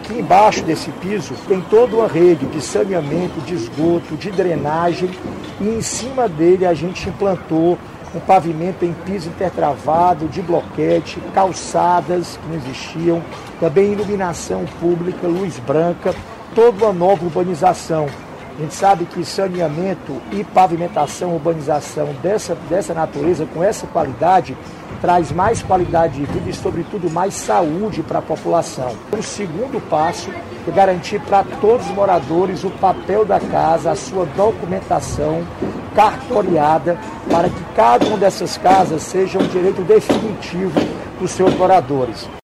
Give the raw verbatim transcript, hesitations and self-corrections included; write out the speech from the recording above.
Aqui embaixo desse piso tem toda uma rede de saneamento, de esgoto, de drenagem e em cima dele a gente implantou um pavimento em piso intertravado, de bloquete, calçadas que não existiam, também iluminação pública, luz branca, toda uma nova urbanização. A gente sabe que saneamento e pavimentação, urbanização dessa, dessa natureza, com essa qualidade, traz mais qualidade de vida e, sobretudo, mais saúde para a população. O segundo passo é garantir para todos os moradores o papel da casa, a sua documentação cartoriada, para que cada uma dessas casas seja um direito definitivo dos seus moradores.